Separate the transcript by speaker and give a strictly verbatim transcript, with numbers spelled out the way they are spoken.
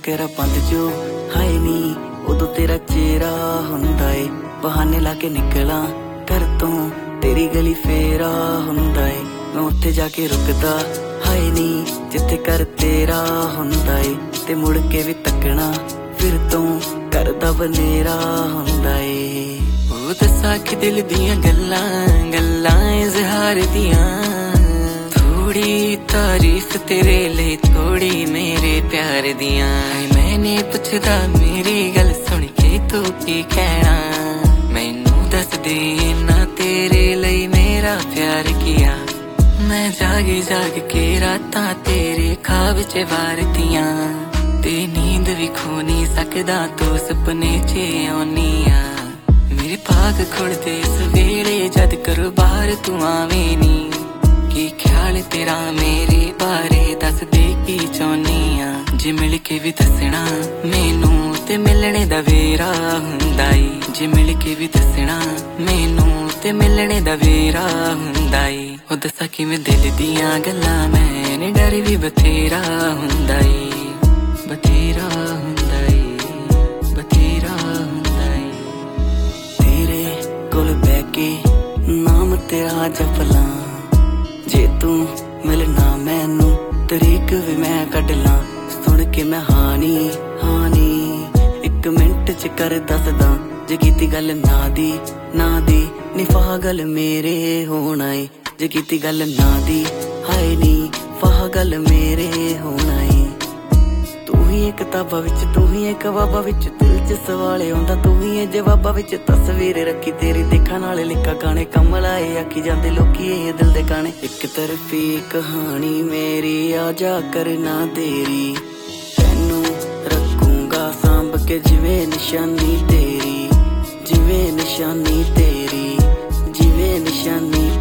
Speaker 1: केरा बंद जो हाय नी उदों तेरा चेहरा हुंदा ए बहाने ला के निकला घर तो तेरी गली फेरा हुंदा ए मैं उत्थे जाके रुकदा हाय नी जिथे कर तेरा हुंदा ए ते मुड़ के भी तकना फिर तो करदा बनेरा हुंदा ए ओ दस्सा कि दिल दियां गल्लां गल्लां इज़हार दियां थोड़ी तारीफ तेरे लिए थोड़ी मेरे प्यार दियां मैंने पुछदा मेरी गल सुन के तू की कहना मैनू दस दे ना तेरे लिए मेरा प्यार किया मैं जाग जाग के रातां तेरे ख्वाब च वारदियां ते नींद भी खो नहीं सकदा तू सपने च आउनी आ मेरे भाग खुड़दे सवेरे जद करो बाहर तू आवें नी की ख्याल तेरा मेरे बारे दस दे की चाहुनी आ जे मिल के भी दसना मैनू ते मिलने दा वेरा हुंदा ए जे मिल के भी दसना मैनू ते मिलने दा वेरा हुंदा ए ओ दस्सा किवें दिल दियां गल्लां मैंने डर भी बथेरा हुंदा ए बथेरा हुंदा ए बथेरा हुंदा ए तेरे कोल बैठ के नाम तेरा जपला जे तू मिलना मैनू तरीक भी मैं कढ ला सुन के मैं हानी हानी एक मिनट च कर दसदा जे कीती गल ना दी ना दी नी पागल मेरे होना ए जे कीती गल ना दी हाय नी पागल मेरे होना ए तू ही एक किताबा विच तू ही एक बाबा विच दिल च सवाल आउंदा तू ही ए जवाबा विच तस्वीर रखी तेरी देखा नाल लिखा गाने कमला ए आखी जांदे लोकी ए दिल दे गाने एक तरफी कहानी मेरी आजा करना देरी तैनू रखूंगा सांभ के जिवें निशानी तेरी जिवें निशानी तेरी जिवें निशानी